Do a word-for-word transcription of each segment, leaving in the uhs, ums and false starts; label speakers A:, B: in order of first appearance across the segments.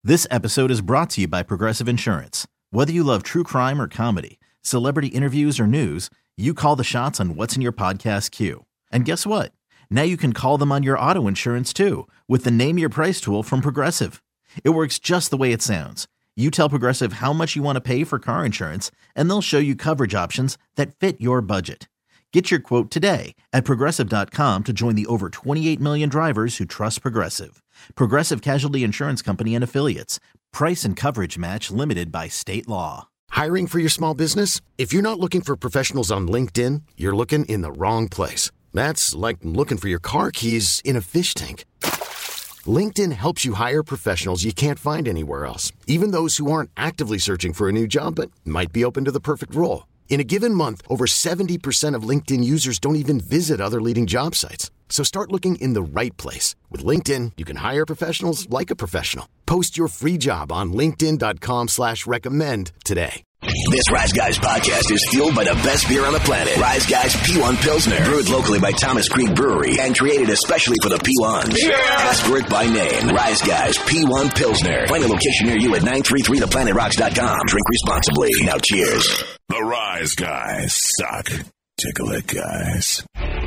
A: This episode is brought to you by Progressive Insurance. Whether you love true crime or comedy, celebrity interviews or news, you call the shots on what's in your podcast queue. And guess what? Now you can call them on your auto insurance too with the Name Your Price tool from Progressive. It works just the way it sounds. You tell Progressive how much you want to pay for car insurance, and they'll show you coverage options that fit your budget. Get your quote today at Progressive dot com to join the over twenty-eight million drivers who trust Progressive. Progressive Casualty Insurance Company and Affiliates. Price and coverage match limited by state law.
B: Hiring for your small business? If you're not looking for professionals on LinkedIn, you're looking in the wrong place. That's like looking for your car keys in a fish tank. LinkedIn helps you hire professionals you can't find anywhere else, even those who aren't actively searching for a new job but might be open to the perfect role. In a given month, over seventy percent of LinkedIn users don't even visit other leading job sites. So start looking in the right place. With LinkedIn, you can hire professionals like a professional. Post your free job on linkedin dot com slash recommend today.
C: This Rise Guys podcast is fueled by the best beer on the planet. Rise Guys P one Pilsner. Brewed locally by Thomas Creek Brewery and created especially for the P ones. Yeah. Ask for it by name. Rise Guys P one Pilsner. Find a location near you at nine three three the planet rocks dot com. Drink responsibly. Now cheers.
D: The Rise Guys suck. Take a lick, guys.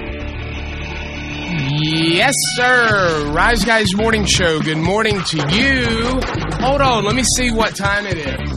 E: Yes, sir. Rise Guys Morning Show. Good morning to you. Hold on. Let me see what time it is.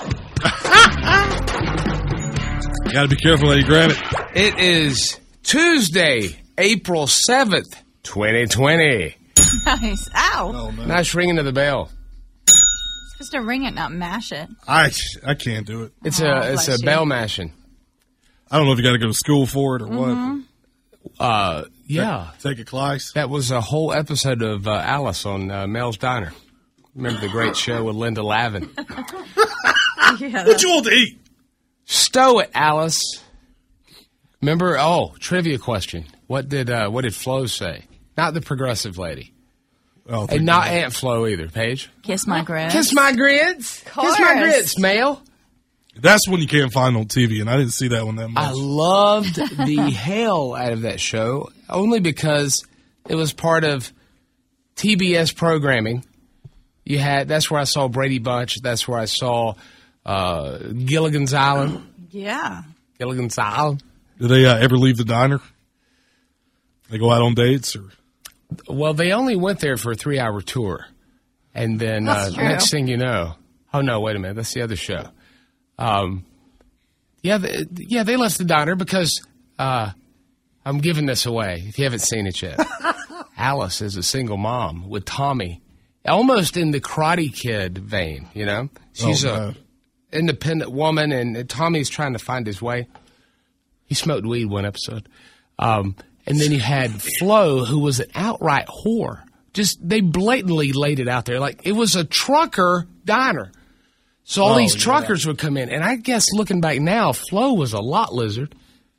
F: You gotta be careful how you grab it.
E: It is Tuesday, April seventh, twenty twenty.
G: Nice. Ow.
F: Oh, no.
E: Nice ringing of the bell.
G: It's supposed to ring it, not mash it.
F: I, I can't do it.
E: It's
G: Oh,
E: a it's a
G: bless you.
E: bell mashing.
F: I don't know if you got to go to school for it or
G: Mm-hmm.
F: what.
E: Uh, yeah.
F: Take, take a class.
E: That was a whole episode of uh, Alice on uh, Mel's Diner. Remember the great show with Linda Lavin?
G: Yeah,
F: What you want to eat?
E: Stow it, Alice. Remember? Oh, trivia question. What did uh, what did Flo say? Not the progressive lady.
F: Oh,
E: And not Aunt Flo either, Paige.
G: Kiss my grits.
E: Kiss my grits. Kiss my
G: Course.
E: grits, Mel.
F: That's one you can't find on T V, and I didn't see that one that much.
E: I loved the hell out of that show, only because it was part of T B S programming. You had that's where I saw Brady Bunch. That's where I saw uh, Gilligan's Island.
G: Yeah.
E: Gilligan's Island.
F: Do they uh, ever leave the diner? They go out on dates, or
E: Well, they only went there for a three-hour tour, and then uh,
G: That's true.
E: next thing you know, oh no, wait a minute, that's the other show. Um, yeah, they, yeah, they left the diner because uh, I'm giving this away. If you haven't seen it yet, Alice is a single mom with Tommy, almost in the Karate Kid vein. You know, she's
F: Oh,
E: a
F: no.
E: independent woman, and Tommy's trying to find his way. He smoked weed one episode. Um, and then you had Flo, who was an outright whore. Just, they blatantly laid it out there. Like, it was a trucker diner. So all
F: Oh,
E: these
F: yeah.
E: truckers would come in. And I guess looking back now, Flo was a lot lizard.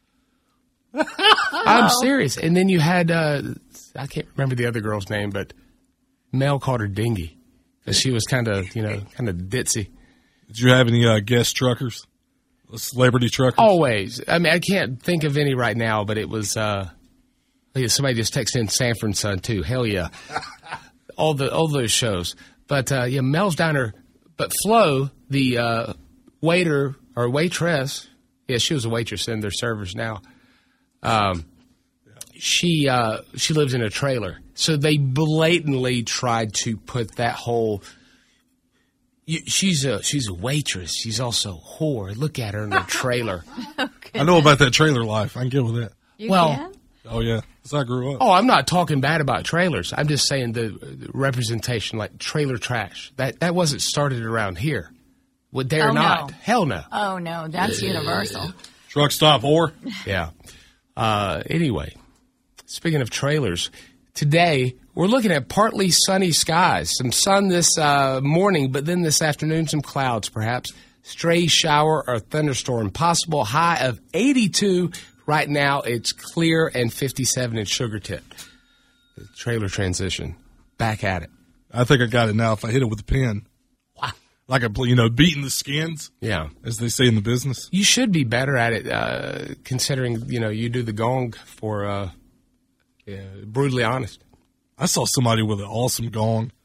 E: I'm serious. And then you had, uh, I can't remember the other girl's name, but Mel called her Dingy. Because she was kind of, you know, kind of ditzy.
F: did you have any uh, guest truckers? Celebrity truckers?
E: Always. I mean, I can't think of any right now, but it was, uh, yeah, somebody just texted in Sanford and Son, too. Hell yeah. all the all those shows. But, uh, yeah, Mel's Diner. But Flo, the uh, waiter or waitress, yeah, she was a waitress and they're servers now. Um, she uh, she lives in a trailer. So they blatantly tried to put that whole... You, she's a she's a waitress. She's also a whore. Look at her in her trailer.
F: I know about that trailer life. I can get with that.
G: You
E: Well-
G: can?
F: Oh, yeah. Because I grew up.
E: Oh, I'm not talking bad about trailers. I'm just saying the, the representation, like trailer trash. That that wasn't started around here. Would they or
G: Oh, no.
E: not? Hell no.
G: Oh, no. That's universal.
F: Truck stop whore.
E: Yeah. Uh, anyway, speaking of trailers, today we're looking at partly sunny skies. Some sun this uh, morning, but then this afternoon some clouds perhaps. Stray shower or thunderstorm possible. High of eighty-two. Right now it's clear and fifty-seven in Sugar Tip. The trailer transition. Back at it.
F: I think I got it now if I hit it with a pen. Like a, you know, beating the skins,
E: Yeah.
F: as they say in the business.
E: You should be better at it, uh, considering, you know, you do the gong for uh, yeah, Brutally Honest.
F: I saw somebody with an awesome gong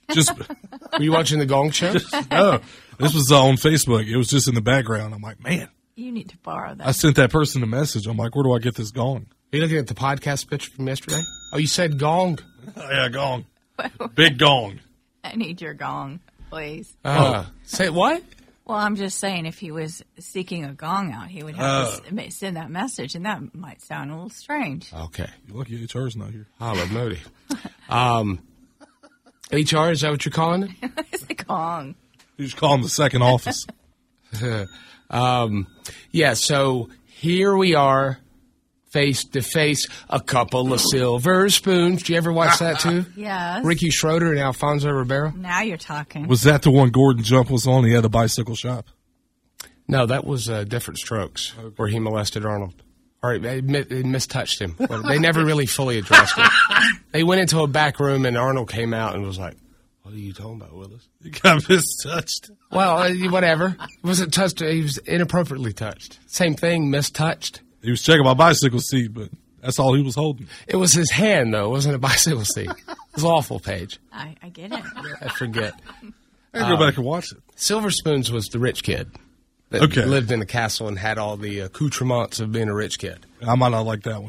F: Just
E: Were you watching the Gong Show?
F: no, this was uh, on Facebook. It was just in the background. I'm like, man,
G: You need to borrow that.
F: I sent that person a message. I'm like, where do I get this gong?
E: Are you looking at the podcast picture from yesterday? Oh, you said Gong.
F: Oh, yeah, gong. Big gong.
G: I need your gong, please.
E: Uh, Say what?
G: Well, I'm just saying, if he was seeking a gong out, he would have to s- send that message, and that might sound a little strange.
E: Okay.
F: You're lucky H R's not here.
E: Holla Moody. Um, H R, is that what you're calling it?
G: It's the gong.
F: You just call him the second office.
E: um, yeah, so here we are, face to face, a couple of silver spoons. Did you ever watch that too?
G: Yes.
E: Ricky Schroeder and Alfonso Ribeiro?
G: Now you're talking.
F: Was that the one Gordon Jump was on? He had the bicycle shop.
E: No, that was uh, Different Strokes, where he molested Arnold. Or they, mi- they mistouched him. Well, they never really fully addressed it. They went into a back room, and Arnold came out and was like, "What are you talking about, Willis?"
F: You got mistouched.
E: Well, uh, whatever. He wasn't touched. He was inappropriately touched. Same thing, mistouched.
F: He was checking my bicycle seat, but that's all he was holding.
E: It was his hand, though. It wasn't a bicycle seat. It was awful, Paige.
G: I, I get it.
E: I forget.
F: I can go back and watch it.
E: Silver Spoons was the rich kid that
F: Okay.
E: lived in the castle and had all the accoutrements of being a rich kid.
F: I might not like that one.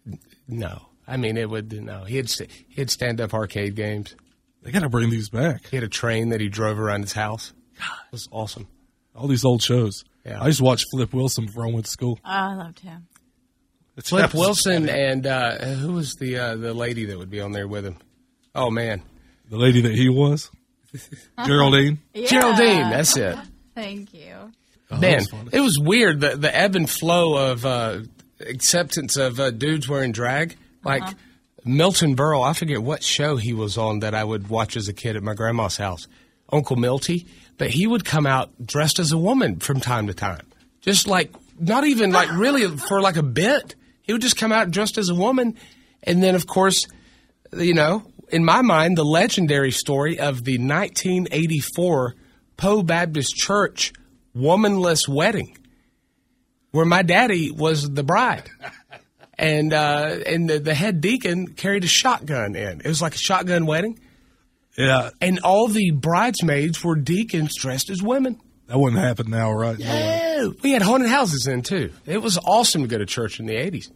E: No. I mean, it would, no. He had, st- he had stand-up arcade games.
F: They got to bring these back.
E: He had a train that he drove around his house. It was awesome.
F: All these old shows.
E: Yeah.
F: I used to watch Flip Wilson before I went to school.
G: Oh, I loved him.
E: Flip Wilson and uh, who was the uh, the lady that would be on there with him? Oh, man.
F: The lady that he was. Geraldine.
G: Yeah.
E: Geraldine, that's it.
G: Thank you.
F: Oh, that
E: Man,
F: was funny.
E: it was weird, the, the ebb and flow of uh, acceptance of uh, dudes wearing drag. Like Milton Berle, I forget what show he was on that I would watch as a kid at my grandma's house, Uncle Milty. But he would come out dressed as a woman from time to time. Just like, not even like really for like a bit. He would just come out dressed as a woman. And then, of course, you know, in my mind, the legendary story of the nineteen eighty-four Poe Baptist Church womanless wedding, where my daddy was the bride. And uh, and the, the head deacon carried a shotgun in. It was like a shotgun wedding.
F: Yeah,
E: And all the bridesmaids were deacons dressed as women.
F: that wouldn't happen now, right? No way.
E: Oh, we had haunted houses in, too. It was awesome to go to church in the eighties.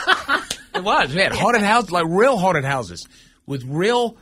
E: It was. We had haunted houses, like real haunted houses with real,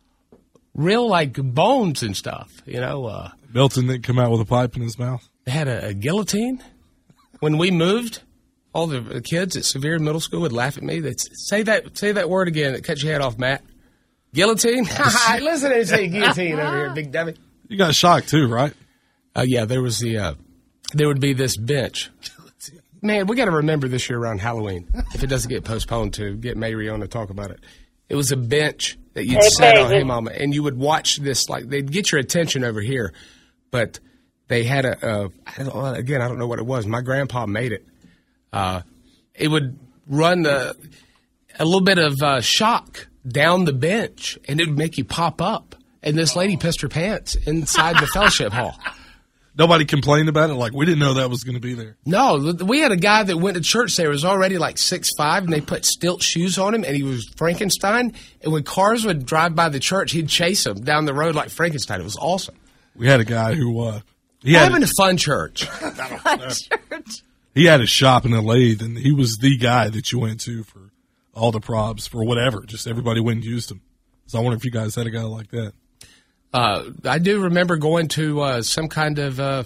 E: real, like, bones and stuff, you know. Uh,
F: Milton didn't come out with a pipe in his mouth.
E: they had a, a guillotine. When we moved, all the the kids at Sevier Middle School would laugh at me. They'd say that, say that word again that cuts your head off, Matt. Guillotine? Listen to me say guillotine over here, Big Debbie.
F: You got shocked too, right?
E: Uh, yeah, there was the, uh, there would be this bench. Man, we got to remember this year around Halloween, if it doesn't get postponed, to get Mary on to talk about it. It was a bench that you'd sit on, hey mama, and you would watch this, like, they'd get your attention over here, but they had a, a I don't know, again, I don't know what it was. My grandpa made it. Uh, it would run the, a little bit of uh, shock down the bench, and it would make you pop up. And this lady pissed her pants inside the fellowship hall.
F: Nobody complained about it. Like, we didn't know that was going to be there.
E: No, we had a guy that went to church there, was already like six five, and they put stilt shoes on him, and he was Frankenstein. And when cars would drive by the church, he'd chase them down the road like Frankenstein. It was awesome.
F: We had a guy who uh, he
E: We're
F: had
E: having a fun church.
G: Church.
F: he had a shop in a lathe, and he was the guy that you went to for all the probs for whatever. Just everybody went and used him. So I wonder if you guys had a guy like that.
E: Uh, I do remember going to uh, some kind of uh,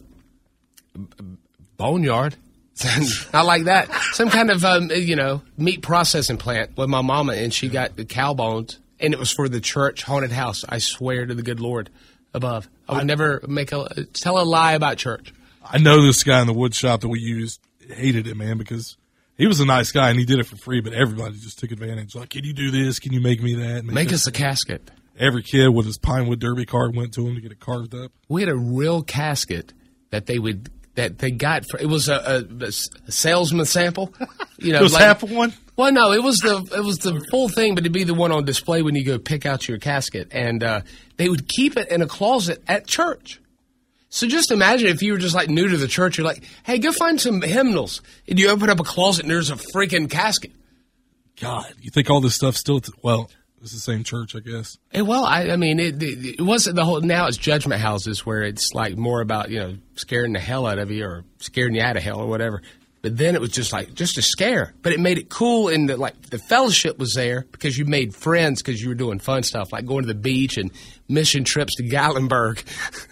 E: boneyard. Not like that. Some kind of, um, you know, meat processing plant with my mama, and she got the cow bones, and it was for the church haunted house. I swear to the good Lord above. I would never make a tell a lie about church.
F: I know this guy in the wood shop that we used hated it, man, because he was a nice guy and he did it for free, but everybody just took advantage. Like, can you do this? Can you make me that?
E: Make us a casket.
F: Every kid with his Pinewood Derby card went to him to get it carved up.
E: We had a real casket that they would that they got for. It was a, a, a salesman sample. You know,
F: It was
E: like,
F: half of one?
E: Well, no, it was the it was the full thing, but it'd be the one on display when you go pick out your casket, and uh, they would keep it in a closet at church. So just imagine if you were just like new to the church, you're like, hey, go find some hymnals, and you open up a closet and there's a freaking casket.
F: God, you think all this stuff still, t- well, It's the same church, I guess.
E: Eh, well, I, I mean, it, it, it wasn't the whole. Now it's judgment houses where it's like more about, you know, scaring the hell out of you or scaring you out of hell or whatever. But then it was just like just a scare. But it made it cool in that, like, the fellowship was there because you made friends because you were doing fun stuff like going to the beach and mission trips to Gatlinburg.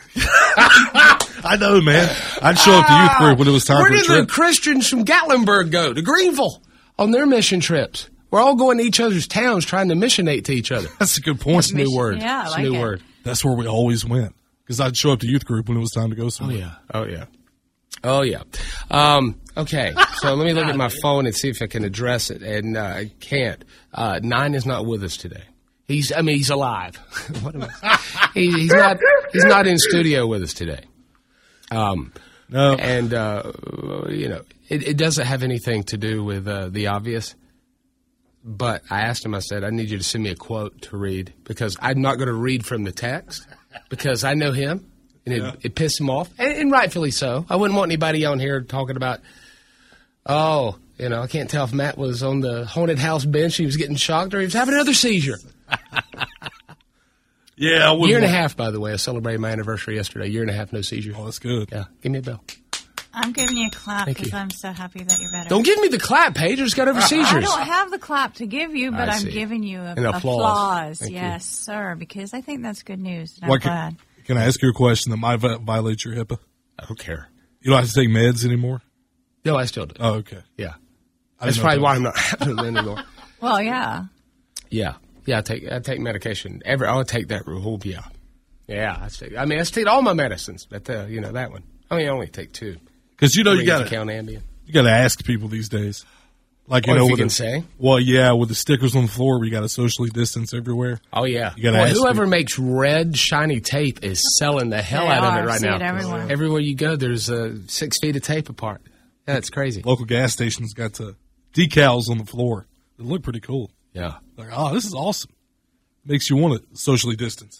F: I know, man. I'd show up to youth group when it was time
E: Where
F: for a
E: did
F: trip.
E: the Christians from Gatlinburg go? To Greenville on their mission trips. We're all going to each other's towns trying to missionate to each other.
F: That's a good point.
E: That's a new word.
G: Yeah, I
E: That's
G: like
E: a new
G: it.
E: word.
F: That's where we always went. Because I'd show up to youth group when it was time to go
E: Oh,
F: somewhere.
E: yeah. Oh, yeah. Oh, yeah. Um, okay, so let me look at my phone and see if I can address it, and uh, I can't. Uh, Nine is not with us today. He's, I mean, he's alive. What am I? He, he's not. He's not in studio with us today. Um,
F: No.
E: and uh, you know, it, it doesn't have anything to do with uh, the obvious. But I asked him. I said, "I need you to send me a quote to read because I'm not going to read from the text because I know him." And it,
F: Yeah.
E: it pissed him off, and, and rightfully so. I wouldn't want anybody on here talking about, oh, you know, I can't tell if Matt was on the haunted house bench, he was getting shocked, or he was having another seizure.
F: Yeah, I wouldn't
E: Year and a
F: want-
E: half, by the way. I celebrated my anniversary yesterday. Year and a half, no seizure.
F: Oh, that's good.
E: Yeah, give me a bell.
G: I'm giving you a clap
E: Thank
G: because
E: you.
G: I'm so happy that you're better.
E: Don't give me the clap, Paige. I just got over
G: I
E: seizures.
G: don't have the clap to give you, but
E: I
G: I'm
E: see.
G: giving you a,
E: An applause.
G: applause.
E: Thank you.
G: Yes, sir, because I think that's good news. And I'm
F: Why
G: glad.
F: can, can I ask you a question that might vi- violate your HIPAA?
E: I don't care.
F: You don't have to take meds anymore?
E: No, I still do.
F: Oh, okay.
E: Yeah.
F: I
E: That's
F: didn't know
E: probably
F: that
E: why
F: was-
E: I'm not having them anymore.
G: Well, yeah.
E: Yeah. Yeah, I take I take medication. Every I'll take that rule. Yeah. Yeah, I take I mean I take all my medicines, but uh, you know that one. I mean I only take two.
F: Because you know you
E: Three
F: got
E: if
F: to
E: count Ambien.
F: you got to ask people these days. Like you
E: What
F: know,
E: if you
F: with
E: can
F: the,
E: say?
F: Well, yeah, with the stickers on the floor, we got to socially distance everywhere.
E: Oh yeah.
F: You gotta
E: Boy,
F: ask
E: whoever
F: people.
E: makes red shiny tape is selling the hell
G: They
E: out of
G: are.
E: it right
G: See
E: now.
G: it everywhere.
E: Everywhere you go, there's uh, six feet of tape apart. That's crazy.
F: Local gas stations got uh, decals on the floor. They look pretty cool.
E: Yeah.
F: Like, oh, this is awesome. Makes you want to socially distance.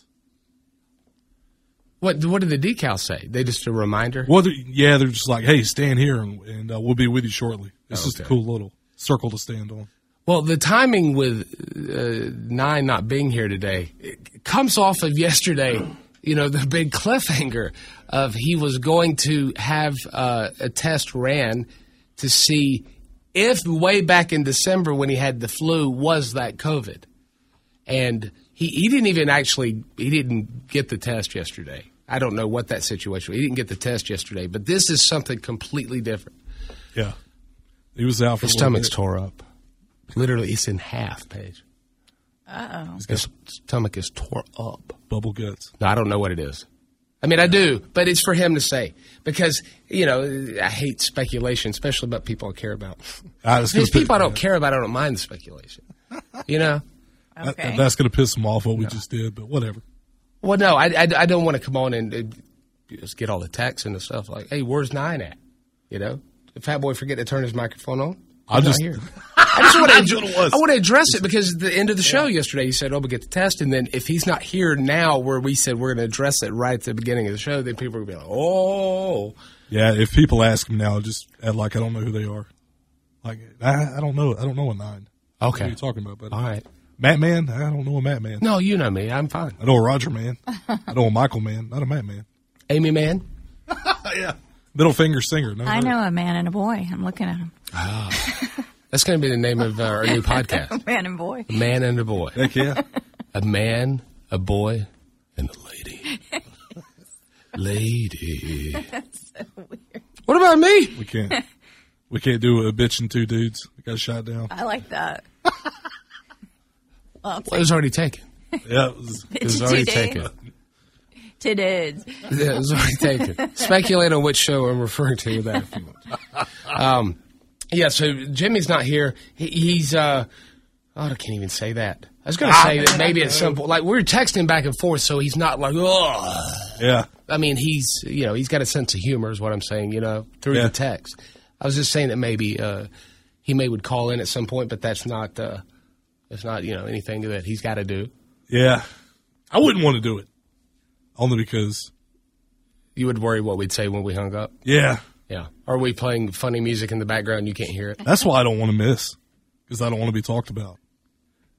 E: What what did the decals say? They just a reminder.
F: Well, they're, yeah, they're just like, hey, stand here and, and uh, we'll be with you shortly. It's
E: Oh,
F: just a
E: okay.
F: cool little circle to stand on.
E: Well, the timing with uh, Nine not being here today it comes off of yesterday, you know, the big cliffhanger of he was going to have uh, a test ran to see if way back in December when he had the flu was that COVID. And he, he didn't even actually, he didn't get the test yesterday. I don't know what that situation was. He didn't get the test yesterday, but this is something completely different.
F: Yeah. He was out for
E: His
F: a little
E: stomach's
F: bit.
E: tore up. Literally, it's in half, Paige.
G: Uh-oh.
E: His stomach is tore up.
F: Bubble guts.
E: No, I don't know what it is. I mean, I do, but it's for him to say because, you know, I hate speculation, especially about people I care about.
F: Ah, that's gonna
E: These people I
F: piss-
E: don't care about, I don't mind the speculation. You know?
F: that-
G: Okay.
F: that's going to piss him off what we just did, but whatever.
E: Well, no, I, I, I don't want to come on and uh, just get all the texts and the stuff like, hey, where's Nine at? You know? Did Fat Boy forget to turn his microphone on?
F: I'll
E: He's
F: just-
E: not here. I just want
F: That's what it
E: to
F: was.
E: I want to address it because at the end of the show yesterday, he said, "Oh, we get the test," and then if he's not here now, where we said we're going to address it right at the beginning of the show, then people are going to be like, "Oh,
F: Yeah, if people ask him now, just act like I don't know who they are. Like, I, I don't know. I don't know a nine. What
E: okay,
F: are you talking about, buddy?
E: all right."
F: Matt Man? I don't know a Matt Man.
E: No, you know me. I'm fine.
F: I know a Roger Man. I know a Michael Man, not a Matt Man.
E: Amy Man.
F: Yeah. Middle finger singer. No,
G: I
F: no.
G: know a man and a boy. I'm looking at him.
E: That's going to be the name of uh, our new podcast.
G: Man and boy.
E: A man and a boy.
F: Heck yeah.
E: A man, a boy, and a lady. Lady.
G: That's so weird.
E: What about me?
F: We can't. We can't do a bitch and two dudes. We got shot down.
G: I like that. Well,
E: Well, it was already taken.
F: Yeah. It was,
E: It was already
G: Today.
E: taken.
G: Two dudes.
E: Yeah, it was already taken. Speculate on which show I'm referring to with that if you want. Um, yeah, so Jimmy's not here. He, he's, uh, oh, I can't even say that. I was going to say that maybe at some point, like we were texting back and forth, so he's not like, oh.
F: yeah.
E: I mean, he's, you know, he's got a sense of humor is what I'm saying, you know, through
F: Yeah.
E: the text. I was just saying that maybe uh, he may would call in at some point, but that's not, uh, that's not, you know, anything that he's got to do.
F: Yeah. I wouldn't want to do it. Only because,
E: You would worry what we'd say when we hung up.
F: yeah.
E: Yeah. Are we playing funny music in the background and you can't hear it?
F: That's why I don't want to miss. Because I don't want to be talked about.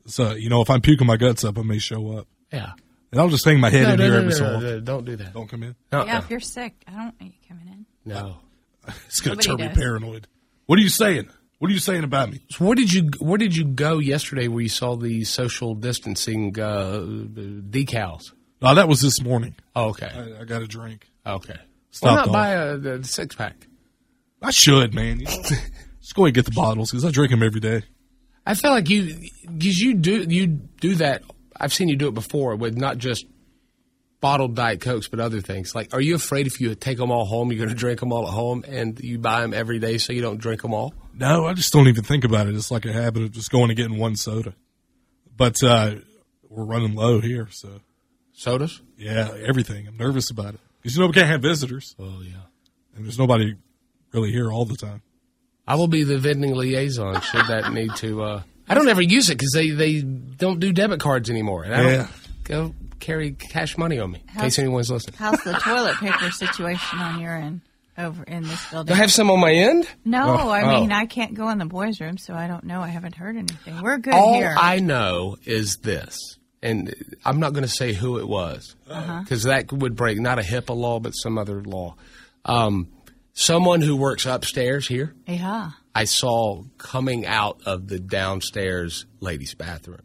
F: So, you know, if I'm puking my guts up, I may show up.
E: Yeah.
F: And I'll just hang my head
E: No,
F: in
E: no,
F: here
E: no,
F: every
E: no,
F: so
E: no,
F: often.
E: no, don't do that.
F: Don't come in.
E: Uh-uh.
G: Yeah, if you're sick, I don't want you coming in.
E: No.
F: It's going to
G: Nobody
F: turn me
G: does.
F: paranoid. What are you saying? What are you saying about me?
E: So where did you where did you go yesterday where you saw the social distancing uh, decals?
F: No, that was this morning.
E: Oh, okay.
F: I, I got a drink.
E: Okay. Why
F: Stopped
E: not
F: off.
E: buy a, the six pack?
F: I should, man. You know? Just go ahead and get the bottles because I drink them every day.
E: I feel like you because you do you do that. I've seen you do it before with not just bottled Diet Cokes, but other things. Like, are you afraid if you take them all home, you're going to drink them all at home, and you buy them every day so you don't drink them all?
F: No, I just don't even think about it. It's like a habit of just going and getting one soda. But uh, we're running low here, so
E: Sodas?
F: yeah, everything. I'm nervous about it because you know we can't have visitors,
E: Oh yeah.
F: and there's nobody really here all the time.
E: I will be the vending liaison should that need to. Uh, I don't ever use it because they, they don't do debit cards anymore. And I
F: Yeah.
E: don't go carry cash money on me in
G: How's-
E: case anyone's listening.
G: How's the toilet paper situation on your end over in this
E: Do
G: building?
E: I have some on my end?
G: no, I
E: Oh.
G: mean, I can't go in the boys' room, so I don't know. I haven't heard anything. We're good
E: All
G: here.
E: I know is this, and I'm not going to say who it was because that would break not a HIPAA law, but some other law. Um, someone who works upstairs here,
G: yeah.
E: I saw coming out of the downstairs ladies' bathroom.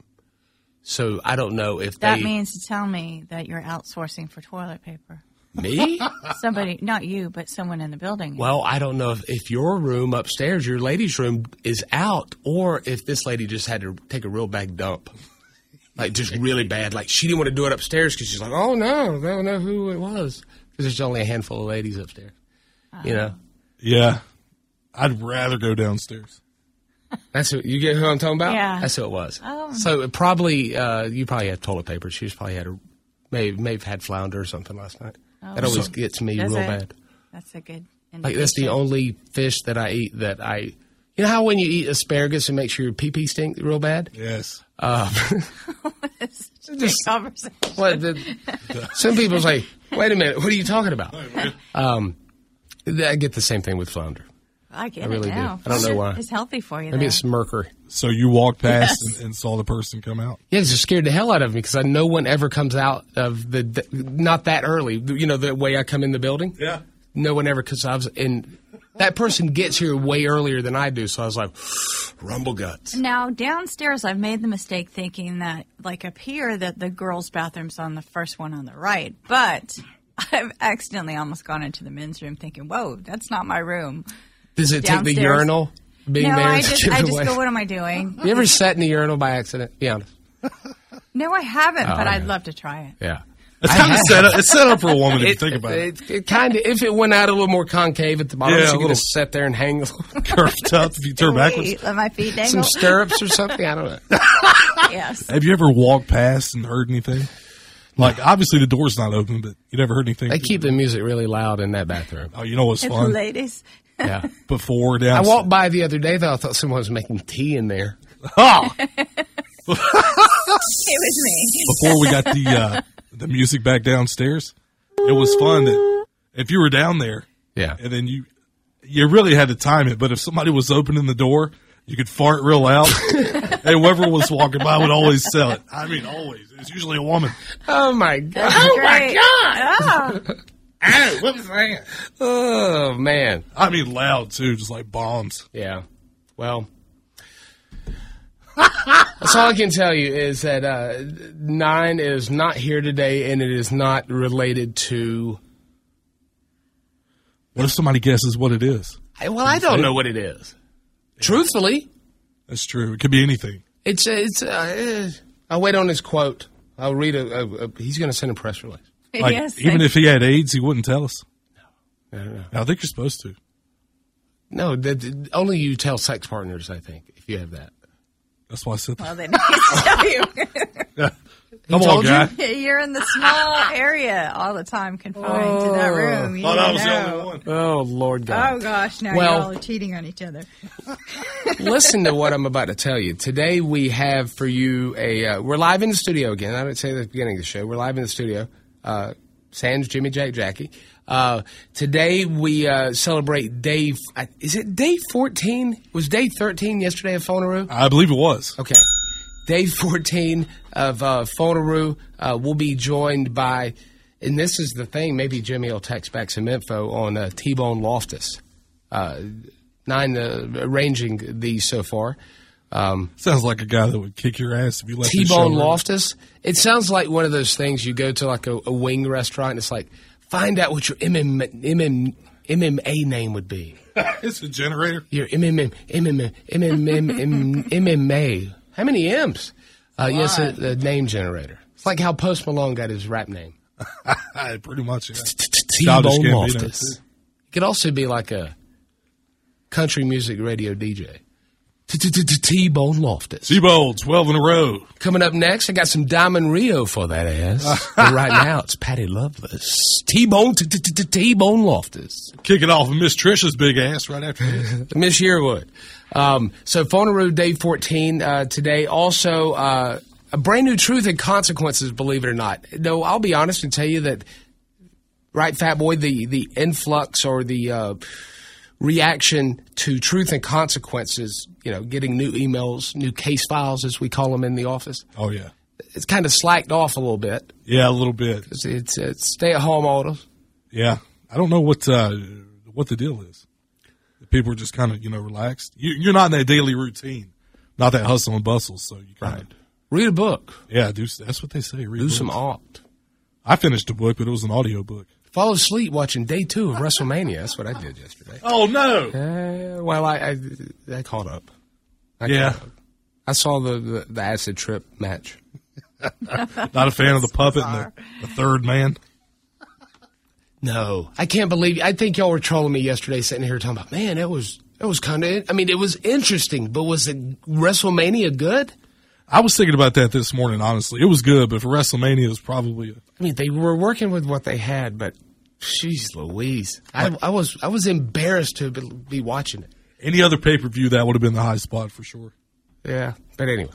E: So I don't know if
G: That
E: they
G: means to tell me that you're outsourcing for toilet paper.
E: me.
G: Somebody, not you, but someone in the building.
E: Well, I don't know if, if your room upstairs, your ladies' room, is out, or if this lady just had to take a real bad dump. Like, just really bad. Like, she didn't want to do it upstairs because she's like, oh, no, I don't know who it was. Because there's only a handful of ladies upstairs. You know?
F: Yeah, I'd rather go downstairs.
E: That's who, you get who I'm talking about?
G: Yeah.
E: That's who it was.
G: Oh.
E: So it probably, uh, you probably had toilet paper. She was probably had a, may, may have had flounder or something last night.
G: Oh.
E: That always gets me
G: Does
E: real
G: it?
E: bad.
G: That's a good
E: Like, that's the
G: indication.
E: only fish that I eat that I, you know how when you eat asparagus it makes your pee-pee stink real bad?
F: Yes.
E: Uh,
G: It's just a
E: Just-
G: good conversation.
E: what the, some people say, wait a minute, what are you talking about? Um, I get the same thing with flounder.
G: I get
E: I really
G: it
E: do.
G: now.
E: I don't know why.
G: It's healthy for you.
E: Maybe
G: though.
E: it's mercury.
F: So you walked past
G: Yes.
F: and, and saw the person come out.
E: Yeah, it just scared the hell out of me because no one ever comes out of the, the not that early. You know the way I come in the building.
F: Yeah.
E: No one ever because I was and that person gets here way earlier than I do. So I was like, rumble guts.
G: Now downstairs, I've made the mistake thinking that, like up here, that the girls' bathroom's on the first one on the right, but I've accidentally almost gone into the men's room thinking, "Whoa, that's not my room."
E: Does it take the
G: Downstairs.
E: urinal being
G: no,
E: there?
G: I
E: to
G: just,
E: give
G: I
E: it
G: just
E: away?
G: go, "What am I doing?"
E: You ever sat in the urinal by accident? Be honest.
G: No, I haven't,
E: Oh,
G: but I'd
E: yeah.
G: love to try it.
E: Yeah.
F: It's
E: I
F: kind of
E: have.
F: set up. It's set up for a woman if you
E: It,
F: think about it.
E: it, it kind of, if it went out a little more concave at the bottom,
F: Yeah,
E: so
F: a
E: you could
F: little-
E: just sit there and hang a little-
F: Curved up if you turn backwards.
G: Wait, let my feet dangle.
E: some stirrups or something. I don't know.
G: Yes.
F: Have you ever walked past and heard anything? Like, obviously the door's not open, but you never heard anything?
E: They keep the music really loud in that bathroom.
F: Oh, you know what's
G: It's
F: fun?
G: ladies.
E: Yeah.
F: Before,
E: I
F: down.
E: walked by the other day, though. I thought someone was making tea in there.
F: Oh!
G: It was me.
F: Before we got the uh, the music back downstairs, it was fun that if you were down there
E: Yeah.
F: and then you you really had to time it, but if somebody was opening the door, you could fart real loud, and whoever was walking by would always sell it. I mean, always. It's usually a woman.
E: Oh, my God.
G: Oh my god!
F: Hey, what was that?
E: Oh, man.
F: I mean, loud too, just like bombs.
E: Yeah. Well, that's all I can tell you is that uh, Nine is not here today, and it is not related to.
F: What if somebody guesses what it is?
E: I- Well, I don't know what it is. Truthfully,
F: That's true. It could be anything.
E: it's it's. Uh, eh. I'll wait on his quote. I'll read a. a, a he's going to send a press release.
F: Like,
G: Yes,
F: even
G: I-
F: if he had AIDS, he wouldn't tell us.
E: I don't know.
F: I think you're supposed to.
E: No, the, the, only you tell sex partners. I think if you have that.
F: That's why I said that.
G: well, then I tell you.
F: Come on,
E: told you?
F: guy.
G: You're in the small area all the time, confined to that room. You
F: Oh, that was
G: know.
F: the only one.
E: Oh Lord God!
G: Oh gosh, now
E: Well-
G: y'all are cheating on each other.
E: Listen to what I'm about to tell you. Today we have for you a. Uh, we're live in the studio again. I didn't say that at the beginning of the show. We're live in the studio. Uh, Sans, Jimmy, Jack, Jackie. Uh, today we uh, celebrate day. Is it day fourteen? Was day thirteen yesterday at Fonaroo?
F: I believe it was.
E: Okay. Day fourteen of uh, Phoneroo. Uh, we'll be joined by, and this is the thing, maybe Jimmy will text back some info on uh, T-Bone Loftus. Uh, nine uh, arranging these so far. Um,
F: sounds like a guy that would kick your ass if you left his
E: T-Bone
F: show
E: Loftus. It sounds like one of those things you go to like a, a wing restaurant and it's like, find out what your M M, M M, M M A name would be.
F: It's a generator.
E: Your M M M, M M M, M M M, M M A. How many M's? Uh, yes, a, a name generator. It's like how Post Malone got his rap name.
F: Pretty much, yeah.
E: T-Bone Loftus. It could also be like a country music radio D J. T-Bone Loftus.
F: T-Bone, twelve in a row.
E: Coming up next, I got some Diamond Rio for that ass. But right now, it's Patty Loveless. T-Bone, T-Bone Loftus.
F: Kicking off with Miss Trisha's big ass right after this.
E: Miss Yearwood. Um, so, Phoneroo Day fourteen uh, today. Also, uh, a brand new Truth and Consequences, believe it or not. No, I'll be honest and tell you that, right, Fat Boy, the, the influx or the uh, reaction to Truth and Consequences, you know, getting new emails, new case files, as we call them in the office.
F: Oh, yeah.
E: It's kind of slacked off a little bit.
F: Yeah, a little bit.
E: It's, it's, it's stay-at-home orders.
F: Yeah. I don't know what uh, what the deal is. People are just kind of, you know, relaxed. You, you're not in that daily routine, not that hustle and bustle, so you kind of...
E: Right. Read a book.
F: Yeah, do, that's what they say. Read
E: do
F: books.
E: Some art.
F: I finished a book, but it was an audio book.
E: Fall asleep watching day two of WrestleMania. That's what I did yesterday.
F: Oh, no.
E: Uh, well, I, I, I caught up. I
F: yeah.
E: Caught up. I saw the, the, the acid trip match.
F: Not a fan of the puppet and the, the third man?
E: No. I can't believe I think y'all were trolling me yesterday sitting here talking about, man, it was it was kind of, I mean, it was interesting, but was it WrestleMania good?
F: I was thinking about that this morning, honestly. It was good, but for WrestleMania, it was probably a...
E: I mean, they were working with what they had, but jeez Louise. I, I was I was embarrassed to be watching it.
F: Any other pay-per-view, that would have been the high spot for sure.
E: Yeah, but anyway.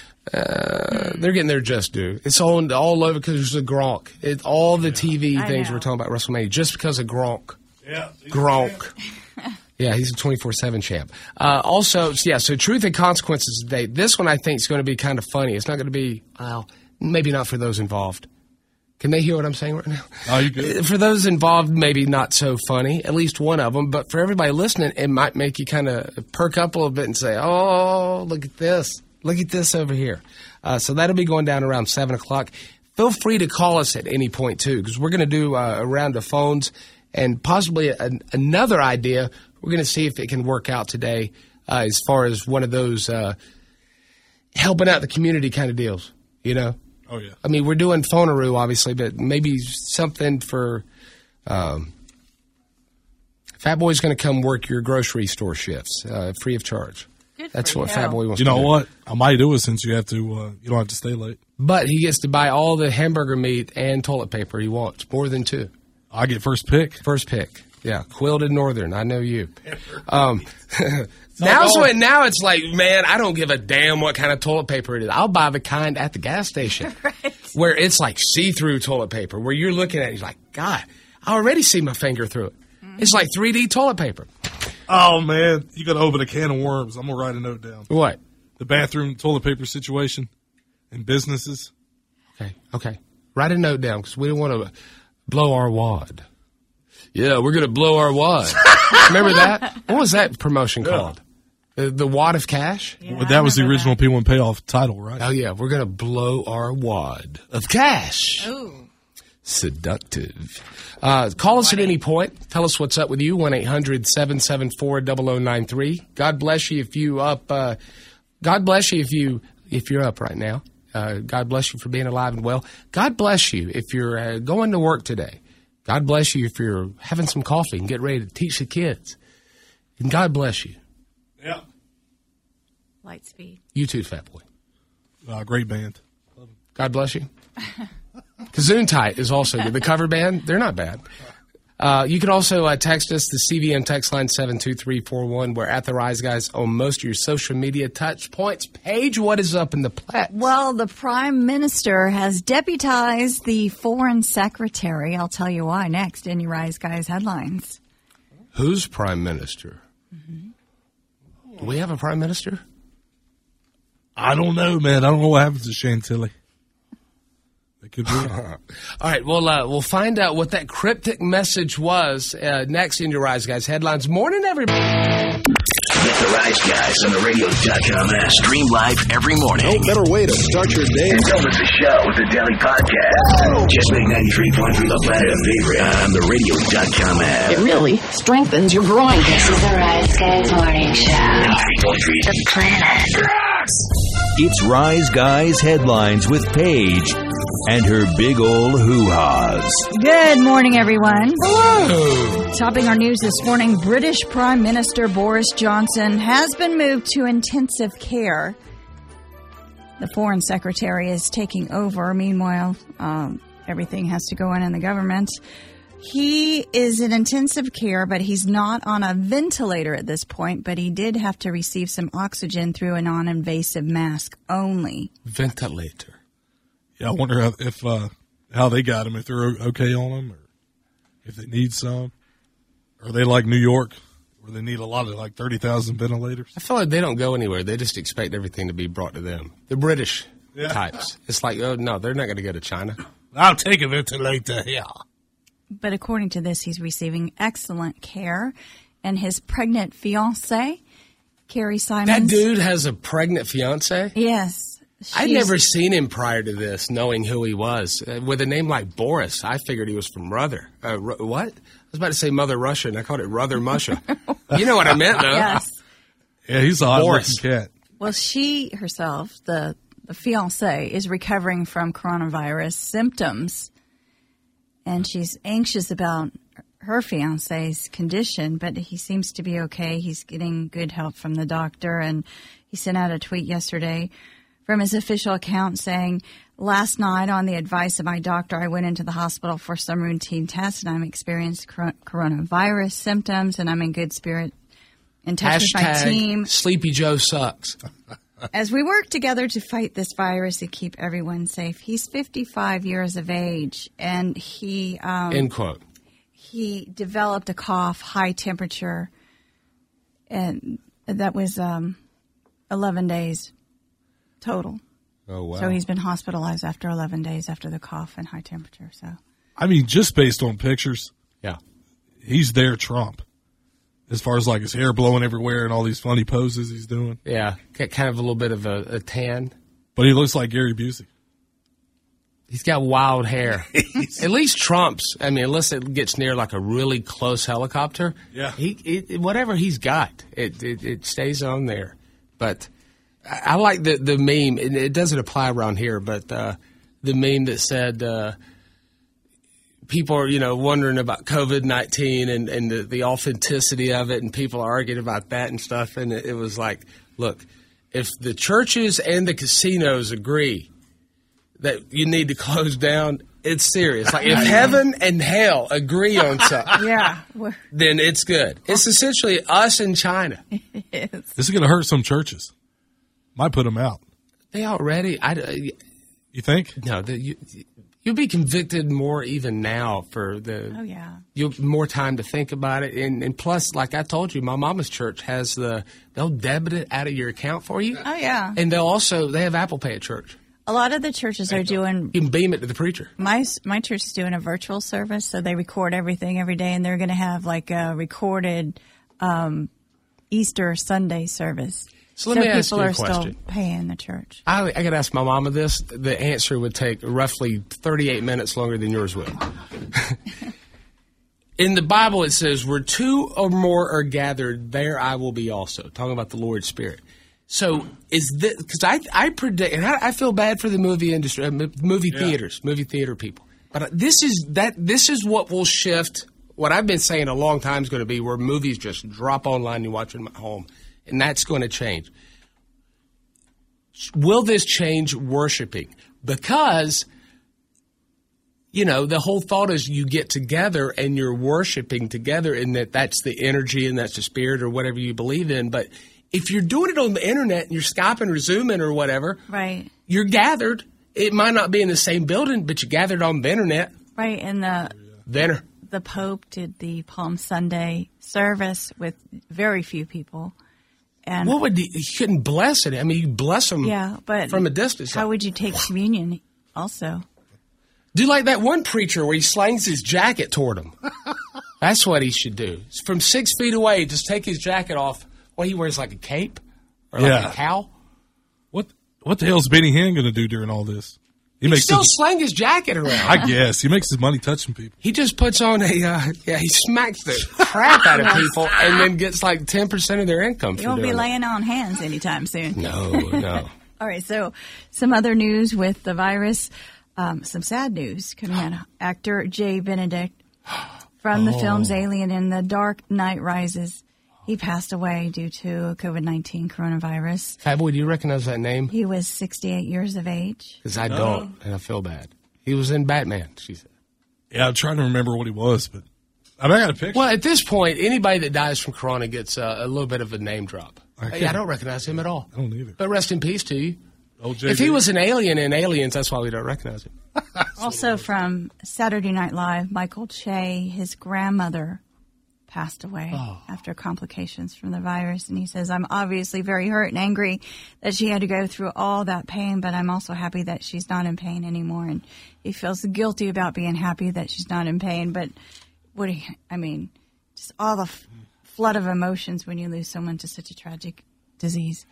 E: Uh, they're getting their just due. It's all, all over because there's a Gronk. It, all the T V
G: I
E: things
G: know.
E: we're talking about WrestleMania just because of Gronk.
F: Yeah.
E: Gronk. Yeah, he's a twenty-four seven champ. Uh, also, yeah, so Truth and Consequences today. This one I think is going to be kind of funny. It's not going to be, well, maybe not for those involved. Can they hear what I'm saying right now?
F: Oh, you good?
E: For those involved, maybe not so funny, at least one of them. But for everybody listening, it might make you kind of perk up a little bit and say, oh, look at this. Look at this over here. Uh, so that'll be going down around seven o'clock. Feel free to call us at any point, too, because we're going to do uh, a round of phones and possibly a, another idea. We're going to see if it can work out today uh, as far as one of those uh, helping out the community kind of deals, you know?
F: Oh, yeah.
E: I mean, we're doing Phoneroo, obviously, but maybe something for um, Fat Boy's going to come work your grocery store shifts uh, free of charge.
G: Good
E: That's
G: for
E: what
G: you.
E: Fat Boy wants
F: You
E: to do.
F: know what? I might do it since you have to. Uh, you don't have to stay late.
E: But he gets to buy all the hamburger meat and toilet paper he wants, more than two.
F: I get first pick.
E: First pick. Yeah, Quilted Northern. I know you. Um, now, so it, now it's like, man, I don't give a damn what kind of toilet paper it is. I'll buy the kind at the gas station
G: Right.
E: where it's like see-through toilet paper, where you're looking at it, you're like, God, I already see my finger through it. Mm-hmm. It's like three D toilet paper.
F: Oh, man. You got to open a can of worms. I'm going to write a note down.
E: What?
F: The bathroom toilet paper situation in businesses.
E: Okay, okay. Write a note down because we don't want to blow our wad. Yeah, we're going to blow our wad. Remember that? What was that promotion called? The, the wad of cash?
G: Yeah,
F: Well,
G: I
F: that was the
G: remember
F: original P one payoff title, right?
E: Oh, yeah, we're going to blow our wad of cash.
G: Ooh.
E: Seductive. Uh, call us at any point. Tell us what's up with you. one eight hundred seven seven four zero zero nine three. God bless you if you up. Uh, God bless you if you if you're up right now. Uh, God bless you for being alive and well. God bless you if you're uh, going to work today. God bless you if you're having some coffee and get ready to teach the kids. And God bless you.
F: Yeah.
G: Light speed.
E: You too, Fat Boy.
F: Uh, great band.
E: God bless you. Gesundheit is also good. The cover band, they're not bad. Uh, you can also uh, text us, the C V M text line seven two three four one. We're at the Rise Guys on most of your social media touch points. Paige, what is up in the plat?
G: Well, the Prime Minister has deputized the Foreign Secretary. I'll tell you why next in your Rise Guys headlines.
E: Who's Prime Minister? Mm-hmm. Do we have a Prime Minister?
F: I don't know, man. I don't know what happens to Chantilly. It could be.
E: All right, well, uh, we'll find out what that cryptic message was uh, next in your Rise Guys headlines. Morning, everybody.
C: Get the Rise Guys on the radio dot com app. Stream live every morning.
H: No better way to start your day.
C: And don't miss the show with the Daily Podcast. Just make ninety-three point three The Planet a favorite on the radio dot com app.
I: It really strengthens your groin.
J: This is the Rise Guys Morning Show.
C: ninety-three point three
J: The Planet.
K: It's Rise Guys Headlines with Paige and her big ol' hoo-haws.
G: Good morning, everyone.
E: Hello.
G: Topping our news this morning, British Prime Minister Boris Johnson has been moved to intensive care. The Foreign Secretary is taking over. Meanwhile, um, everything has to go in in the government. He is in intensive care, but he's not on a ventilator at this point, but he did have to receive some oxygen through a non-invasive mask only.
E: Ventilator.
F: Yeah, I wonder how, if uh, how they got him, if they're okay on him, or if they need some. Are they like New York, where they need a lot of, like, thirty thousand ventilators?
E: I feel like they don't go anywhere. They just expect everything to be brought to them. The British
F: Yeah.
E: types. It's like, oh, no, they're not going to go to China.
F: I'll take a ventilator, yeah.
G: But according to this, he's receiving excellent care. And his pregnant fiancée, Carrie Simons.
E: That dude has a pregnant fiance?
G: Yes.
E: I'd
G: she's-
E: never seen him prior to this, knowing who he was. Uh, with a name like Boris, I figured he was from Ruther. Uh, Ru- what? I was about to say Mother Russia, and I called it Ruther Musha. You know what I meant, though.
G: Yes.
F: Yeah, he's a hot
E: Boris.
F: looking cat.
G: Well, she herself, the, the fiancée, is recovering from coronavirus symptoms. And she's anxious about her fiancé's condition, but he seems to be okay. He's getting good help from the doctor. And he sent out a tweet yesterday from his official account saying, last night on the advice of my doctor, I went into the hospital for some routine tests, and I'm experiencing cor- coronavirus symptoms, and I'm in good spirit, in touch with my
E: Hashtag
G: team.
E: Sleepy Joe sucks.
G: As we work together to fight this virus and keep everyone safe. He's fifty-five years of age, and he um,
E: End quote.
G: he developed a cough, high temperature, and that was um, eleven days total.
E: Oh, wow.
G: So he's been hospitalized after eleven days after the cough and high temperature. So
F: I mean, just based on pictures,
E: Yeah.
F: he's their Trump. As far as, like, his hair blowing everywhere and all these funny poses he's doing.
E: Yeah. Got kind of a little bit of a, a tan.
F: But he looks like Gary Busey.
E: He's got wild hair. At least Trump's. I mean, unless it gets near like a really close helicopter.
F: Yeah.
E: He it, whatever he's got, it, it it stays on there. But I, I like the the meme. And it doesn't apply around here, but uh, the meme that said uh, people are you know wondering about COVID nineteen and and the, the authenticity of it, and people are arguing about that and stuff. And it, it was like, look, if the churches and the casinos agree that you need to close down, it's serious. Like if heaven and hell agree on something,
G: yeah, we're-
E: then it's good. It's essentially us and China.
G: it's,
F: This is going to hurt some churches. Might put them out.
E: They already, I,
F: You think?
E: no, the, you, you'll be convicted more even now for the.
G: oh yeah.
E: You'll more time to think about it, and, and plus, like I told you, my mama's church has the. They'll debit it out of your account for you,
G: Oh yeah.
E: and they'll also they have Apple Pay at church.
G: A lot of the churches are doing.
E: You can beam it to the preacher.
G: My my church is doing a virtual service, so they record everything every day, and they're going to have like a recorded um, Easter Sunday service.
E: So let me
G: people
E: ask you a
G: are
E: question.
G: still paying the church.
E: I, I got to ask my mama this. The answer would take roughly thirty-eight minutes longer than yours will. In the Bible, it says, where two or more are gathered, there I will be also. Talking about the Lord's Spirit. So is this, because I, I predict, and I, I feel bad for the movie industry, uh, movie theaters, movie theater people. But this is that. This is what will shift. What I've been saying a long time is going to be where movies just drop online and you watch them at home. And that's going to change. Will this change worshiping? Because, you know, the whole thought is you get together and you're worshiping together, and that that's the energy and that's the spirit or whatever you believe in. But if you're doing it on the internet and you're Skyping or Zooming or whatever,
G: Right.
E: you're gathered. It might not be in the same building, but you gathered on the internet.
G: Right. And the
E: Dinner.
G: the Pope did the Palm Sunday service with very few people. And
E: what would he, he couldn't bless it? I mean, you bless them
G: yeah, but
E: from a distance.
G: How would you take communion also?
E: Do like that one preacher where he slings his jacket toward him. That's what he should do. From six feet away, just take his jacket off. What, he wears like a cape? Or like
F: Yeah.
E: a cowl?
F: What What the hell's Benny Hinn going to do during all this? He,
E: He
F: makes
E: still
F: his,
E: sling his jacket around.
F: I guess. He makes his money touching people.
E: He just puts on a, uh, yeah, he smacks the crap out of people and then gets like ten percent of their income
G: You
E: for
G: won't be
E: doing it.
G: laying on hands anytime soon.
E: No, no.
G: All right, so some other news with the virus. Um, some sad news coming out. Actor Jay Benedict from the
E: Oh.
G: films Alien and The Dark Knight Rises. He passed away due to COVID nineteen coronavirus.
E: Fat Boy, do you recognize that name?
G: He was sixty-eight years of age.
E: Because I don't, and I feel bad. He was in Batman, she said.
F: Yeah, I'm trying to remember what he was, but I, mean, I got a picture.
E: Well, at this point, anybody that dies from corona gets uh, a little bit of a name drop.
F: I
E: Hey, I
F: can't-
E: don't recognize him at all.
F: I don't either.
E: But rest in peace to you.
F: Old J B.
E: If he was an alien in Aliens, that's why we don't recognize him.
G: Also from Saturday Night Live, Michael Che, his grandmother passed away
E: Oh.
G: after complications from the virus. And he says, I'm obviously very hurt and angry that she had to go through all that pain, but I'm also happy that she's not in pain anymore. And he feels guilty about being happy that she's not in pain. But what do you, I mean, just all the f- flood of emotions when you lose someone to such a tragic disease.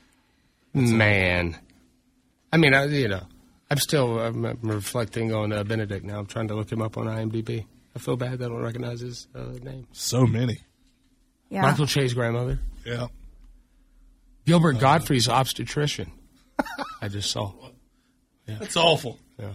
E: Man. I mean, I, you know, I'm still I'm, I'm reflecting on uh, Benedict now. I'm trying to look him up on IMDb. I feel bad that I don't recognize his uh, name.
F: So many.
G: Yeah.
E: Michael Che's grandmother.
F: Yeah.
E: Gilbert uh, Gottfried's obstetrician. I just saw.
F: Yeah. That's awful.
E: Yeah.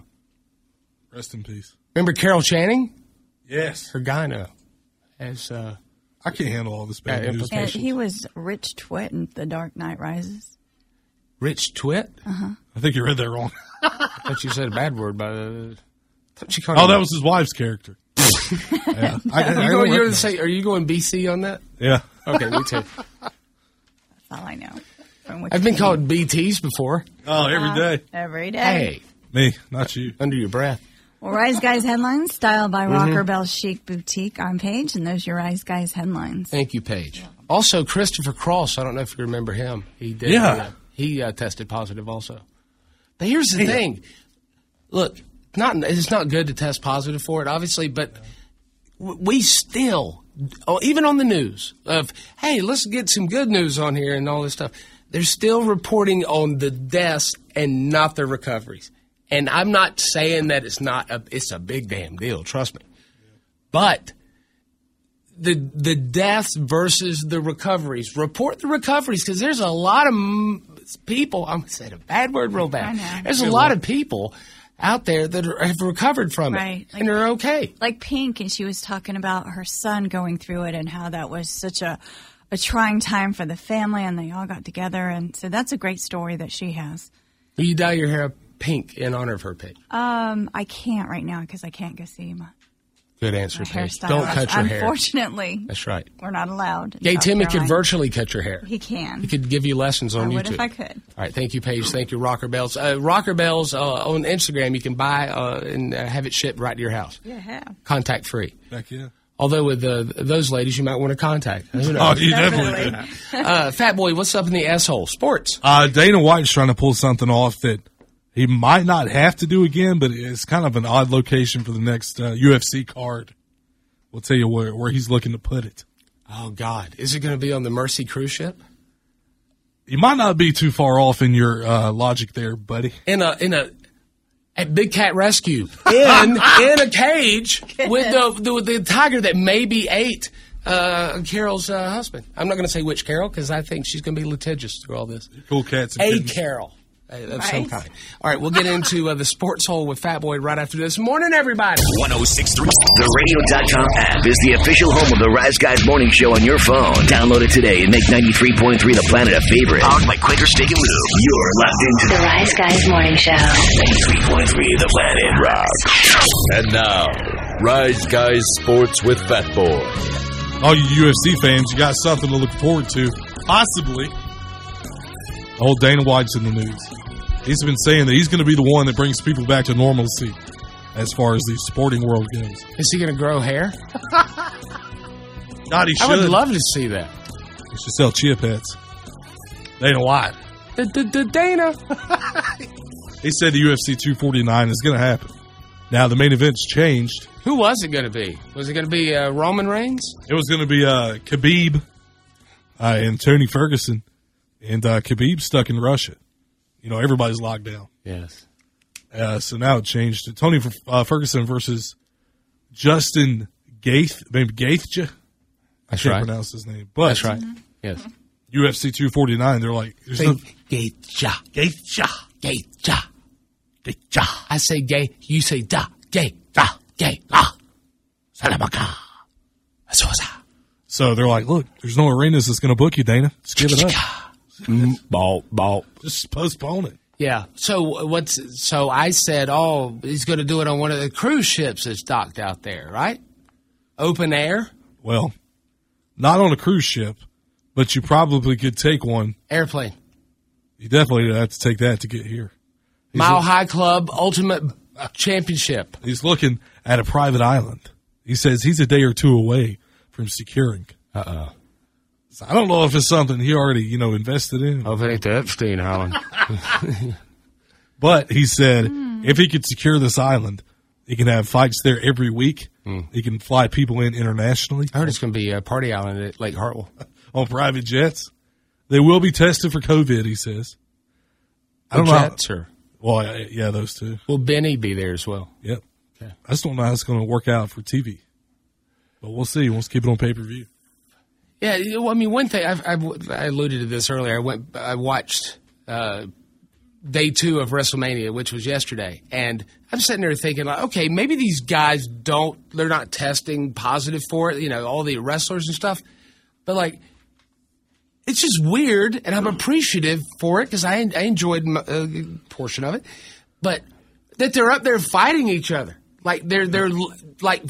F: Rest in peace.
E: Remember Carol Channing?
F: Yes.
E: Her gyno. As, uh,
F: I can't handle all this bad
E: uh,
F: news.
G: And he was Rich Twit in The Dark Knight Rises.
E: Rich Twit?
G: Uh-huh.
F: I think you read that wrong.
E: I thought you said a bad word, but uh, thought you called
F: oh,
E: him
F: that
E: a-
F: was his wife's character. yeah. I, I,
E: you
F: I
E: going,
F: don't
E: you're
F: recognize-
E: say, are you going B C on that?
F: Yeah.
E: Okay, me too.
G: That's all I know. From
E: I've been
G: Wikipedia.
E: called B Ts before.
F: Oh, every day.
G: Every day.
E: Hey,
F: Me, not you.
E: under your breath.
G: Well, Rise Guys headlines, styled by
E: Mm-hmm.
G: Rocker Bell Chic Boutique on Page, and those are your Rise Guys headlines.
E: Thank you, Paige. Also, Christopher Cross. I don't know if you remember him. He did.
F: Yeah.
E: Uh, he uh, tested positive also. But here's the thing. Look, not it's not good to test positive for it, obviously, but w- we still, oh, even on the news, of, hey, let's get some good news on here and all this stuff. They're still reporting on the deaths and not the recoveries. And I'm not saying that it's not a, it's a big damn deal, trust me. But the the deaths versus the recoveries. Report the recoveries because there's a lot of m- people. I'm going to say a bad word real
G: I
E: bad.
G: know.
E: There's a lot of people out there that are, have recovered from
G: Right.
E: it and are okay.
G: Like Pink, and she was talking about her son going through it and how that was such a, a trying time for the family, and they all got together. And so that's a great story that she has.
E: Will you dye your hair pink in honor of her, Paige?
G: Um, I can't right now because I can't go see my,
E: Good answer,
G: my
E: Paige.
G: hairstylist.
E: Don't cut your hair.
G: Unfortunately,
E: That's right.
G: we're not allowed. in
E: Gay
G: South
E: Timmy could
G: Carolina.
E: virtually cut your hair.
G: He can.
E: He could give you lessons on
G: I
E: YouTube.
G: would if I could.
E: All right, thank you, Paige. Thank you, Rocker Bells. Uh, Rocker Bells uh, on Instagram, you can buy uh, and uh, have it shipped right to your house.
G: Yeah, have.
E: Contact free.
F: Heck yeah.
E: Although with uh, those ladies, you might want to contact. Who knows?
F: Oh, you definitely
G: Definitely.
F: do.
E: uh, Fat Boy, what's up in the asshole? Sports.
F: Uh, Dana White's trying to pull something off that he might not have to do again, but it's kind of an odd location for the next uh, U F C card. We'll tell you where, where he's looking to put it.
E: Oh, God. Is it going to be on the Mercy cruise ship?
F: You might not be too far off in your uh, logic there, buddy.
E: In a, in a, at Big Cat Rescue. In, in a cage with the, the, the tiger that maybe ate uh, Carol's uh, husband. I'm not going to say which Carol because I think she's going to be litigious through all this.
F: Cool cats. And
E: A
F: kittens.
E: Carol uh, of some
G: Right.
E: kind. All right, we'll get into uh, the sports hole with Fat Boy right after this. Morning, everybody.
C: one oh six point three The radio dot com app is the official home of the Rise Guys Morning Show on your phone. Download it today and make ninety-three point three The Planet a favorite. Powered by Quaker Steak and Lube. You're locked into
J: The Rise Guys Morning Show.
C: ninety-three point three The Planet Rock.
L: And now, Rise Guys Sports with Fat Boy.
F: All you U F C fans, you got something to look forward to. Possibly. Old Dana White's in the news. He's been saying that he's going to be the one that brings people back to normalcy as far as the sporting world goes.
E: Is he going to grow hair?
F: God, he should.
E: I would love to see that.
F: He should sell chia pets. Dana White.
E: The, the, the Dana.
F: He said the U F C two forty-nine is going to happen. Now, the main event's changed.
E: Who was it going to be? Was it going to be uh, Roman Reigns?
F: It was going to be uh, Khabib uh, and Tony Ferguson. And uh, Khabib's stuck in Russia. You know, everybody's locked down.
E: Yes.
F: Uh, so now it changed to Tony uh, Ferguson versus Justin Gaeth, maybe Gaethje. I can't
E: right.
F: pronounce his name. But
E: That's right. Yes.
F: U F C two forty-nine, they're like, there's no
E: Gaethje.
F: Gaethje.
E: Gaethje.
F: Gaethje.
E: I say gay, you say da. Gay, da, gay, ah. Salamaka.
F: So they're like, look, there's no arenas that's going to book you, Dana. Just give it up.
E: Ball, ball.
F: Just postpone it.
E: Yeah. So what's so I said, oh, he's going to do it on one of the cruise ships that's docked out there, right? Open air.
F: Well, not on a cruise ship, but you probably could take one.
E: Airplane.
F: You definitely have to take that to get here. He's
E: Mile
F: look-
E: High Club Ultimate Championship.
F: He's looking at a private island. He says he's a day or two away from securing.
E: Uh-oh.
F: So I don't know if it's something he already, you know, invested in.
E: Oh, if it ain't the Epstein Island.
F: But he said mm. if he could secure this island, he can have fights there every week. Mm. He can fly people in internationally.
E: I heard it's going to be a party island at Lake Hartwell.
F: On private jets. They will be tested for COVID, he says.
E: I don't jets know. Or?
F: Well, yeah, those two.
E: Will Benny be there as well?
F: Yep. Okay. I just don't know how it's going to work out for T V. But we'll see. We'll keep it on pay-per-view.
E: Yeah, well, I mean, one thing, I've, I've, I alluded to this earlier. I went, I watched uh, day two of WrestleMania, which was yesterday. And I'm sitting there thinking, like, okay, maybe these guys don't, they're not testing positive for it, you know, all the wrestlers and stuff. But, like, it's just weird, and I'm appreciative for it because I, I enjoyed a portion of it. But that they're up there fighting each other. Like, they're, they're like,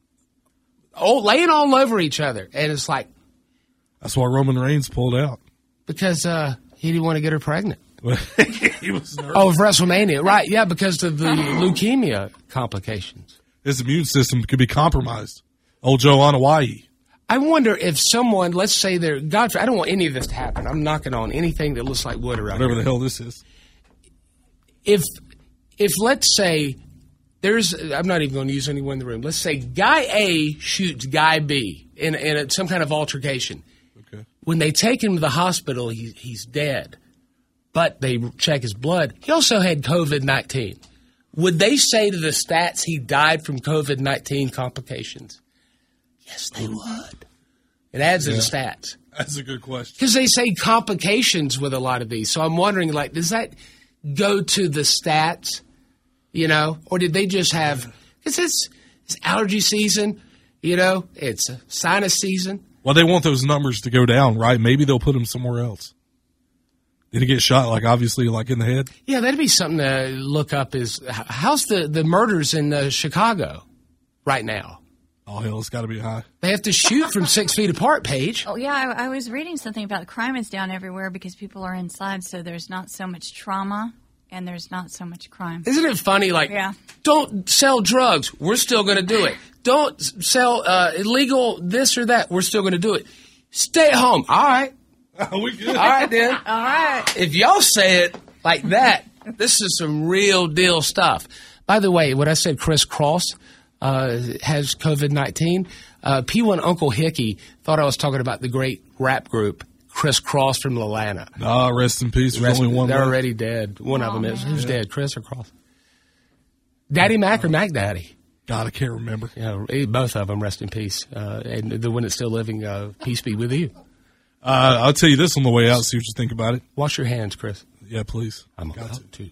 E: oh, laying all over each other. And it's like,
F: that's why Roman Reigns pulled out.
E: Because uh, he didn't want to get her pregnant.
F: He was nervous.
E: Oh, of WrestleMania. Right, yeah, because of the leukemia complications.
F: His immune system could be compromised. Old Joe Anoa'i.
E: I wonder if someone, let's say they're, God, I don't want any of this to happen. I'm knocking on anything that looks like wood around
F: Whatever
E: here.
F: the hell this is.
E: If, if let's say, there's, I'm not even going to use anyone in the room. Let's say guy A shoots guy B in, in a, some kind of altercation.
F: Okay.
E: When they take him to the hospital, he, he's dead. But they check his blood. He also had COVID nineteen. Would they say to the stats he died from COVID nineteen complications? Yes, they would. It adds yeah. to the stats.
F: That's a good question.
E: Because they say complications with a lot of these. So I'm wondering, like, does that go to the stats, you know? Or did they just have – because it's, it's allergy season, you know? It's a sinus season.
F: Well, they want those numbers to go down, right? Maybe they'll put him somewhere else. Did he get shot, like, obviously, like, in the head?
E: Yeah, that'd be something to look up is how's the, the murders in uh, Chicago right now?
F: Oh, hell, it's got to be high.
E: They have to shoot from six feet apart, Paige.
G: Oh, yeah, I, I was reading something about crime is down everywhere because people are inside, so there's not so much trauma and there's not so much crime.
E: Isn't it funny, like,
G: yeah.
E: don't sell drugs, we're still going to do it. Don't sell uh, illegal this or that, we're still going to do it. Stay at home. All right.
F: Oh, we good.
E: All right, then.
G: All right.
E: If y'all say it like that, this is some real deal stuff. By the way, when I said Chris Cross uh, has COVID nineteen, uh, P one Uncle Hickey thought I was talking about the great rap group Chris Cross from Atlanta.
F: Ah, oh, rest in peace. There's
E: rest,
F: only one
E: They're
F: left.
E: already dead. One
G: oh,
E: of them is.
G: Man.
E: Who's
F: yeah.
E: dead, Chris or Cross? Daddy Mac or Mac Daddy?
F: God, I can't remember.
E: Yeah, both of them, rest in peace. Uh, and the one that's still living, uh, peace be with you.
F: Uh, I'll tell you this on the way out, see what you think about it.
E: Wash your hands, Chris.
F: Yeah, please.
E: I'm
F: Got
E: about to.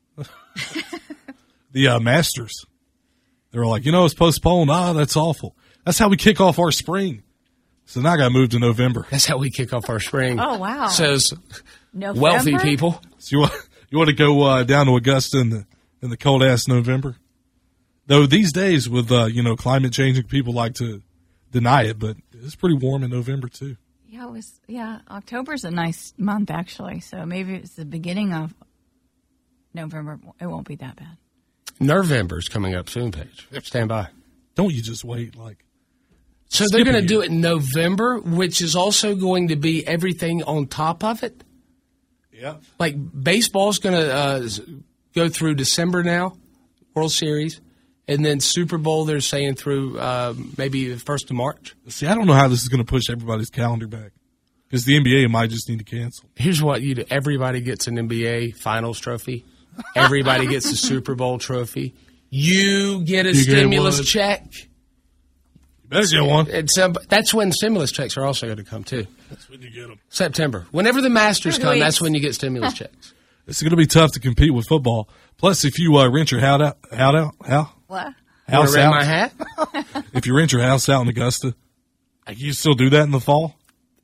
F: The uh, Masters. They were like, you know, it's postponed. Ah, that's awful. That's how we kick off our spring. So now I got moved to November.
E: That's how we kick off our spring.
G: Oh, wow.
E: Says
G: November?
E: wealthy people.
F: So you want, you want to go uh, down to Augusta in the, in the cold-ass November? Though these days with, uh, you know, climate changing, people like to deny it, but it's pretty warm in November, too.
G: Yeah, it was. Yeah, October's a nice month actually. So maybe it's the beginning of November. It won't be that bad.
E: November's coming up soon, Paige. Stand by.
F: Don't you just wait? Like,
E: so they're going to do it in November, which is also going to be everything on top of it.
F: Yep.
E: Like baseball's going to uh, go through December now, World Series, and then Super Bowl they're saying through uh, maybe the first of March.
F: See, I don't know how this is going to push everybody's calendar back because the N B A might just need to cancel.
E: Here's what you do: everybody gets an N B A Finals trophy. Everybody gets a Super Bowl trophy. You get a
F: You get
E: stimulus
F: one.
E: check.
F: You better get one.
E: It's, um, that's when stimulus checks are also going to come too.
F: That's when you get them.
E: September. Whenever the Masters come,
G: Wait.
E: that's when you get stimulus checks.
F: It's going to be tough to compete with football. Plus, if you uh, rent your house out, out, out, how?
G: What?
E: Want
F: House
E: to rent
F: out.
E: my hat?
F: If you rent your house out in Augusta, like, you still do that in the fall?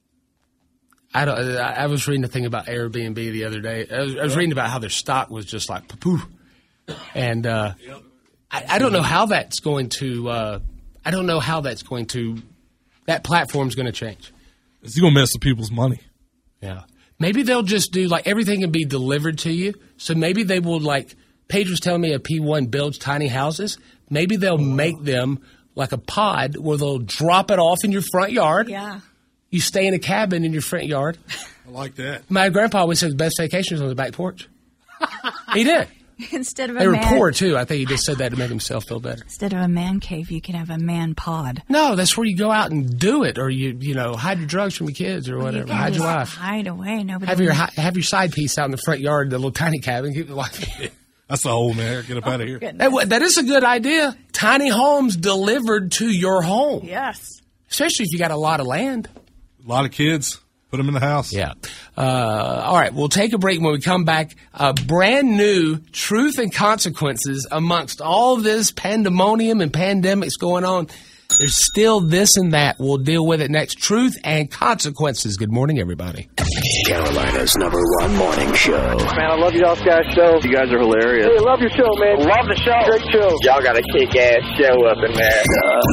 E: I don't. I I was reading a thing about Airbnb the other day. I was, I was reading about how their stock was just like poo, and uh, I, I don't know how that's going to. Uh, I don't know how that's going to. That platform's going to change.
F: It's going to mess with people's money.
E: Yeah, maybe they'll just do like everything can be delivered to you. So maybe they will like. Paige was telling me a P one builds tiny houses. Maybe they'll make them like a pod where they'll drop it off in your front yard.
G: Yeah.
E: You stay in a cabin in your front yard.
F: I like that.
E: My grandpa always said the best vacation was on the back porch. He did.
G: Instead of
E: They
G: a
E: were
G: man,
E: poor, too. I think he just said that to make himself feel better.
G: instead of a man cave, you can have a man pod.
E: No, that's where you go out and do it, or you you know hide your drugs from your kids or whatever.
G: You can
E: Hide your
G: just
E: wife.
G: hide away. Nobody.
E: Have your
G: knows.
E: hi- have your side piece out in the front yard, the little tiny cabin. Keep the wife.
F: That's the whole man. Get up out of here.
E: That, wa- that is a good idea. Tiny homes delivered to your home,
G: Yes.
E: especially if you got a lot of land.
F: A lot of kids. Put them in the house.
E: Yeah. Uh, all right. We'll take a break. When we come back, uh, brand new Truth and Consequences amongst all this pandemonium and pandemics going on. There's still this and that. We'll deal with it next. Truth and Consequences. Good morning, everybody.
C: Carolina's number one morning show.
H: Man, I love y'all's guys' show. You guys are hilarious. Hey, love your show, man. Love the show. Great show. Y'all got a kick-ass show up in there.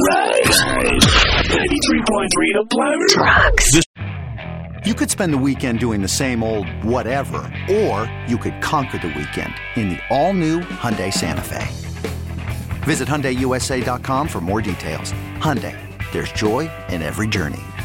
C: Rise. ninety-three point three The Planet.
M: Trucks. You could spend the weekend doing the same old whatever, or you could conquer the weekend in the all-new Hyundai Santa Fe. Visit Hyundai U S A dot com for more details. Hyundai, there's joy in every journey.